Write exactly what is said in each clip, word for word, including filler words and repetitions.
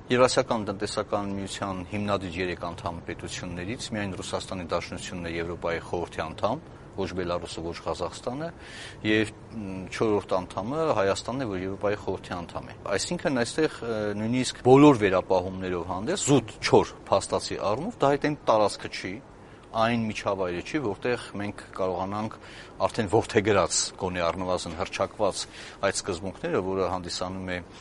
Եվրասիական տնտեսական միության հիմնադիր երեք անդամ պետություններից միայն Ռուսաստանի Դաշնությունն է Եվրոպայի խորհրդի անդամ, ոչ Բելարուսը, ոչ Ղազախստանը, եւ չորրորդ անդամը Հայաստանն է, որ Եվրոպայի խորհրդի անդամ է։ Այսինքն այստեղ նույնիսկ բոլոր վերապահումներով հանդերձ զուտ չոր փաստացի առումով դա այդ այն տարածքը չի, այն միջավայրը չի, որտեղ մենք կարողանանք արդեն ողթեգրած, գոնե առնվազն հռչակված այդ սկզբունքները, որը հանդիսանում է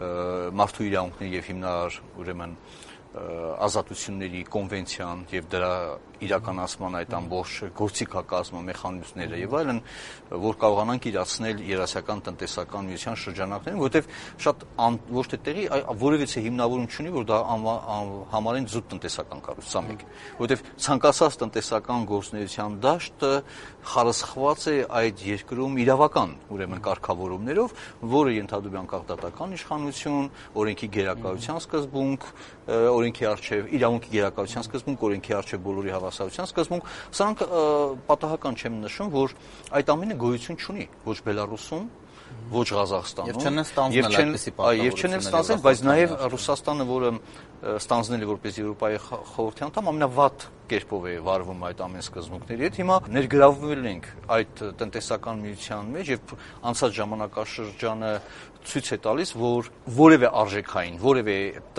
մարդու իրավունքների եւ հիմնարար ուրեմն ազատությունների կոնվենցիան եւ դրա իրականացման այդ ամբողջ գործիքակազմը, մեխանիզմները եւ այլն, որ կարողանանք իրացնել երասիական տնտեսական միության շրջանակներում, որովհետեւ շատ ոչ թե տեղի որևիցե հիմնավորում չունի, որ դա համարեն զուտ տնտեսական կառույց, սա մեկ, որովհետեւ ցանկացած տնտեսական գործունեության դաշտը խարսխված է այդ երկրում իրավական, ուրեմն կարգավորումներով, որը ենթադրում է անկախ դատական իշխանություն, օրենքի գերակայության սկզբունք, օրենքի արչեւ իրավունքի գերակայության սկզբունք, օրենքի արչեւ բոլորի հավասարության սկզբունք, սրանք պատահական չեմ նշում, որ այդ ամենը գոյություն չունի ոչ Բելարուսում, ոչ Ղազախստանում, եւ չեն ստանձնել այդպիսի պարտավորություններ, եւ չեն ստանձնել, բայց նաեւ Ռուսաստանը, որը ստանձնել է որպես Եվրոպայի խորհրդի անդամ, ամենավատ կերպով է վարվում այդ ամեն սկզբունքների հետ։ Հիմա ներգրավվել ենք այդ տնտեսական միության մեջ եւ անցած ժամանակաշրջանը ցույց է տալիս, որ որևէ արժեքային, որևէ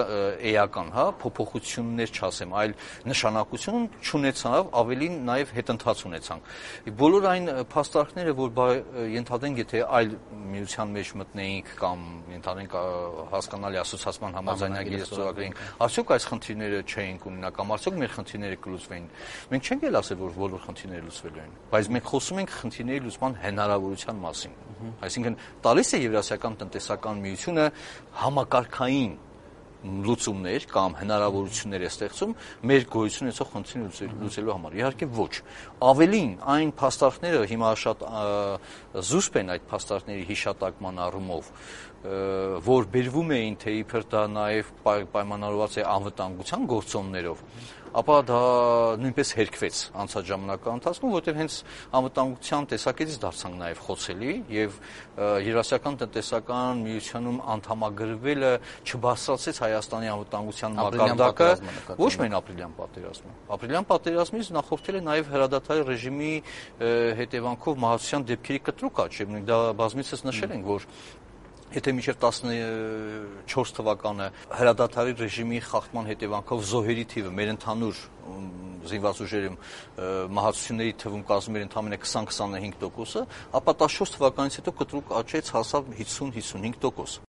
էական, հա, փոփոխություններ չասեմ, այլ նշանակություն չունեցավ, ավելին նաեւ հետընթաց ունեցանք։ Բոլոր այն փաստարկները, որ ենթադրենք, եթե այլ միության մեջ մտնեինք կամ ենթադրենք հասկանալի ասոցիացիան համաձայնագիրը ստորագրեինք, արդյոք այս խնդիրները չէին ունենա կամ արդյոք մեր խնդիրները կլուծվեին։ Մենք չենք էլ ասել, որ բոլոր խնդիրները լուծվելու են, բայց մենք խոսում ենք խնդիրների լուծման հնարավորության մասին։ Այսինքն տալիս է Եվրասիական տնտեսական միությունը համակարգային լուծումներ կամ հնարավորություններ է ստեղծում մեր գոյություն ունեցող խնդիրները լուծելու համար։ Իհարկե ոչ։ Ավելին, այն փաստարկները հիմա շատ զուսպ են այդ փաստարկների հիշատակման առումով, որ բերվում էին, թե իբր դա նաև պայմանավորված է անվտանգության գործոններով, ապա դա նույնպես հերքվեց անցած ժամանակի ընթացքում, որտեղ հենց անվտանգության տեսակետից դարձանք նաև խոցելի եւ Եվրասիական տնտեսական միությունում անդամագրվելը չբարձրացրեց Հայաստանի անվտանգության մակարդակը, ոչ միայն ապրիլյան պատերազմը։ Ապրիլյան պատերազմից նախորդել է նաև հրադադարի ռեժիմի հետևանքով մահացության դեպքերի կտրուկ աճ, եւ դա բազմիցս նշել ենք, որ եթե մինչև տասնչորս թվականը հրադադարի ռեժիմի խախտման հետևանքով զոհերի թիվը մեր ընդհանուր զինված ուժերում մահացությունների թվում կազմում էր ընդամենը քսան քսանհինգ տոկոսը, ապա տասնչորս թվականից հետո կտրուկ աճեց, հասավ հիսուն հիսունհինգ տոկոս։